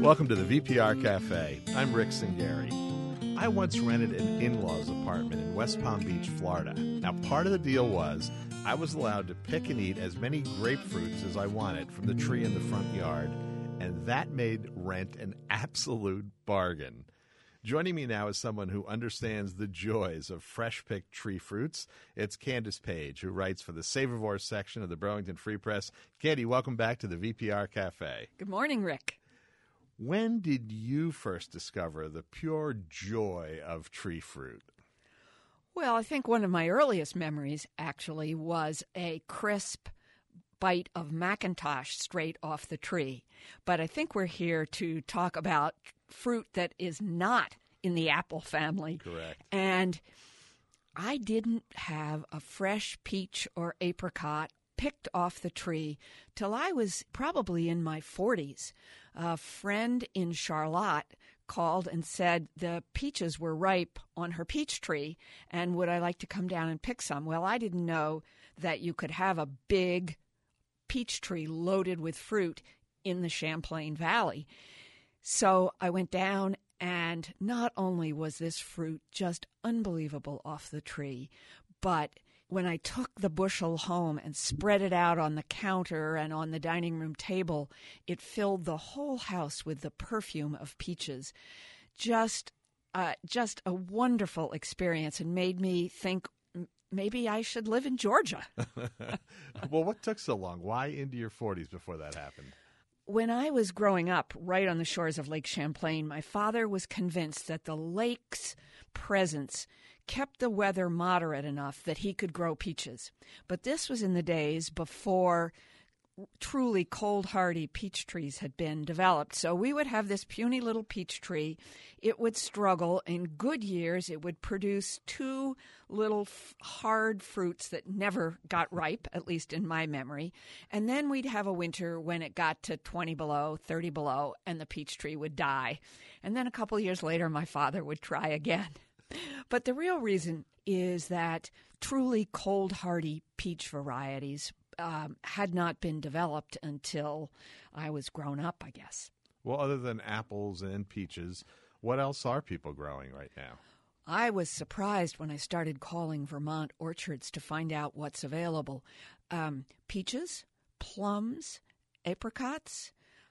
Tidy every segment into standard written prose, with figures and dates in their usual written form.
Welcome to the VPR Cafe. I'm Rick Singari. I once rented an in-laws apartment in West Palm Beach, Florida. Now, part of the deal was I was allowed to pick and eat as many grapefruits as I wanted from the tree in the front yard, and that made rent an absolute bargain. Joining me now is someone who understands the joys of fresh-picked tree fruits. It's Candace Page, who writes for the Savorvore section of the Burlington Free Press. Candy, welcome back to the VPR Cafe. Good morning, Rick. When did you first discover the pure joy of tree fruit? Well, I think one of my earliest memories, actually, was a crisp bite of McIntosh straight off the tree. But I think we're here to talk about fruit that is not in the apple family. Correct. And I didn't have a fresh peach or apricot picked off the tree till I was probably in my 40s. A friend in Charlotte called and said the peaches were ripe on her peach tree, and would I like to come down and pick some? Well, I didn't know that you could have a big peach tree loaded with fruit in the Champlain Valley. So I went down, and not only was this fruit just unbelievable off the tree, but when I took the bushel home and spread it out on the counter and on the dining room table, it filled the whole house with the perfume of peaches. Just a wonderful experience, and made me think maybe I should live in Georgia. Well, what took so long? Why into your 40s before that happened? When I was growing up right on the shores of Lake Champlain, my father was convinced that the lake's presence kept the weather moderate enough that he could grow peaches. But this was in the days before truly cold, hardy peach trees had been developed. So we would have this puny little peach tree. It would struggle. In good years, it would produce two little hard fruits that never got ripe, at least in my memory. And then we'd have a winter when it got to 20 below, 30 below, and the peach tree would die. And then a couple years later, my father would try again. But the real reason is that truly cold, hardy peach varieties had not been developed until I was grown up, I guess. Well, other than apples and peaches, what else are people growing right now? I was surprised when I started calling Vermont orchards to find out what's available. Peaches, plums, apricots,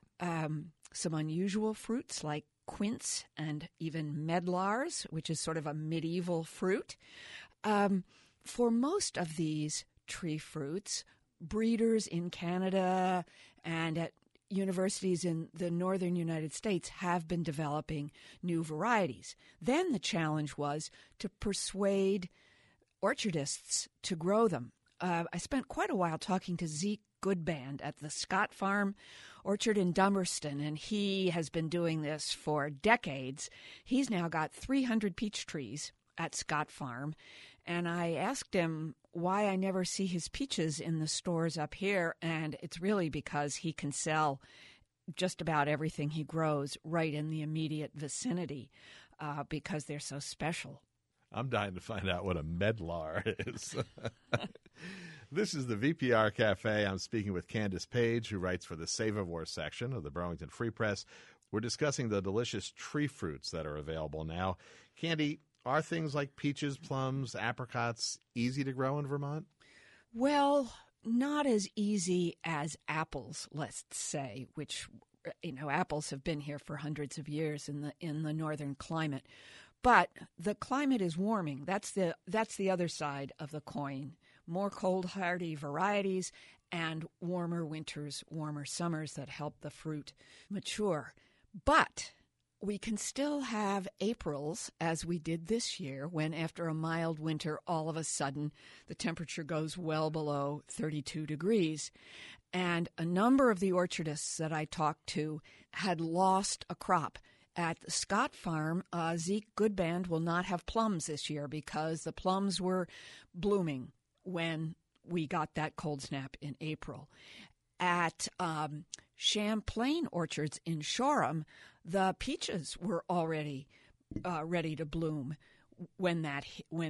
some unusual fruits like quince and even medlars, which is sort of a medieval fruit. For most of these tree fruits, breeders in Canada and at universities in the northern United States have been developing new varieties. Then the challenge was to persuade orchardists to grow them. I spent quite a while talking to Zeke Goodband at the Scott Farm Orchard in Dummerston, and he has been doing this for decades. He's now got 300 peach trees at Scott Farm, and I asked him why I never see his peaches in the stores up here, and it's really because he can sell just about everything he grows right in the immediate vicinity because they're so special. I'm dying to find out what a medlar is. This is the VPR Cafe. I'm speaking with Candace Page, who writes for the Savorvore section of the Burlington Free Press. We're discussing the delicious tree fruits that are available now. Candy, are things like peaches, plums, apricots easy to grow in Vermont? Well, not as easy as apples, let's say, which, apples have been here for hundreds of years in the northern climate. But the climate is warming. That's the other side of the coin. More cold, hardy varieties and warmer winters, warmer summers that help the fruit mature. But we can still have Aprils, as we did this year, when after a mild winter, all of a sudden, the temperature goes well below 32 degrees. And a number of the orchardists that I talked to had lost a crop. At the Scott Farm, Zeke Goodband will not have plums this year because the plums were blooming when we got that cold snap in April. At Champlain Orchards in Shoreham, the peaches were already ready to bloom when that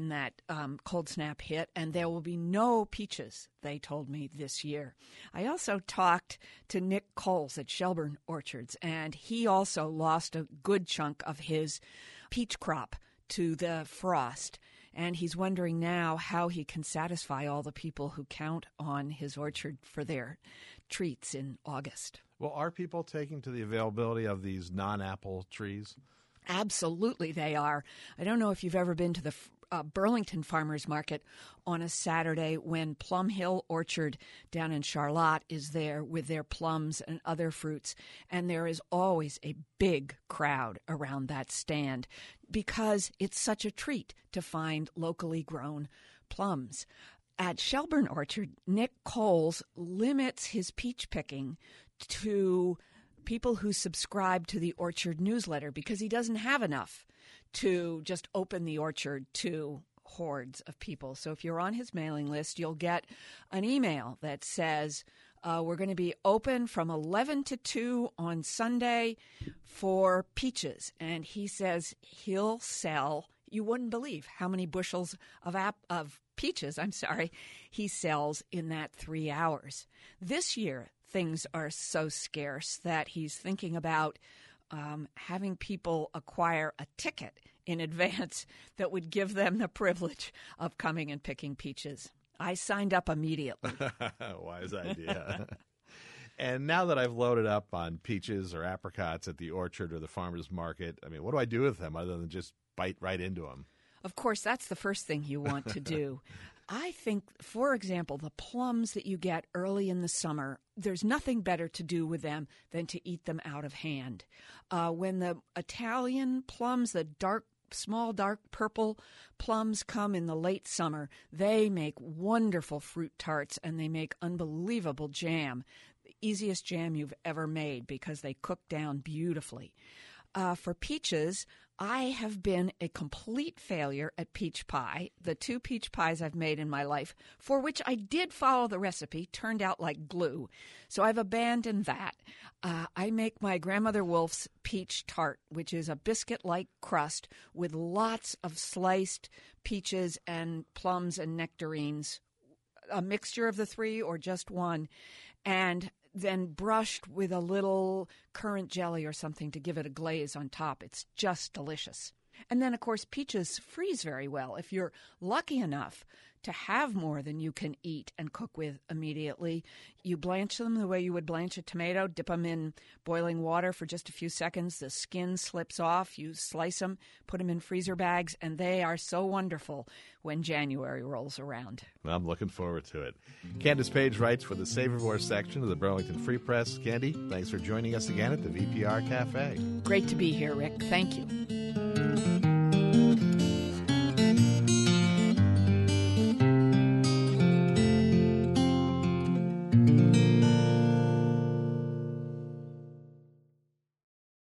cold snap hit, and there will be no peaches, they told me, this year. I also talked to Nick Coles at Shelburne Orchards, and he also lost a good chunk of his peach crop to the frost, and he's wondering now how he can satisfy all the people who count on his orchard for their treats in August. Well, are people taking to the availability of these non-apple trees? Absolutely, they are. I don't know if you've ever been to the Burlington Farmers Market on a Saturday when Plum Hill Orchard down in Charlotte is there with their plums and other fruits. And there is always a big crowd around that stand because it's such a treat to find locally grown plums. At Shelburne Orchard, Nick Coles limits his peach picking to people who subscribe to the orchard newsletter because he doesn't have enough to just open the orchard to hordes of people. So if you're on his mailing list, you'll get an email that says, we're going to be open from 11 to 2 on Sunday for peaches. And he says he'll sell, you wouldn't believe how many bushels of peaches, he sells in that 3 hours. This year, things are so scarce that he's thinking about having people acquire a ticket in advance that would give them the privilege of coming and picking peaches. I signed up immediately. Wise idea. And now that I've loaded up on peaches or apricots at the orchard or the farmer's market, I mean, what do I do with them other than just bite right into them? Of course, that's the first thing you want to do. I think, for example, the plums that you get early in the summer, there's nothing better to do with them than to eat them out of hand. When the Italian plums, the small dark purple plums come in the late summer, they make wonderful fruit tarts and they make unbelievable jam. The easiest jam you've ever made because they cook down beautifully. For peaches, I have been a complete failure at peach pie. The 2 peach pies I've made in my life, for which I did follow the recipe, turned out like glue. So I've abandoned that. I make my grandmother Wolf's peach tart, which is a biscuit-like crust with lots of sliced peaches and plums and nectarines, a mixture of the 3 or just one, and then brushed with a little currant jelly or something to give it a glaze on top. It's just delicious. And then, of course, peaches freeze very well. If you're lucky enough to have more than you can eat and cook with immediately, you blanch them the way you would blanch a tomato, dip them in boiling water for just a few seconds. The skin slips off. You slice them, put them in freezer bags, and they are so wonderful when January rolls around. I'm looking forward to it. Candace Page writes for the Savormore section of the Burlington Free Press. Candy, thanks for joining us again at the VPR Cafe. Great to be here, Rick. Thank you.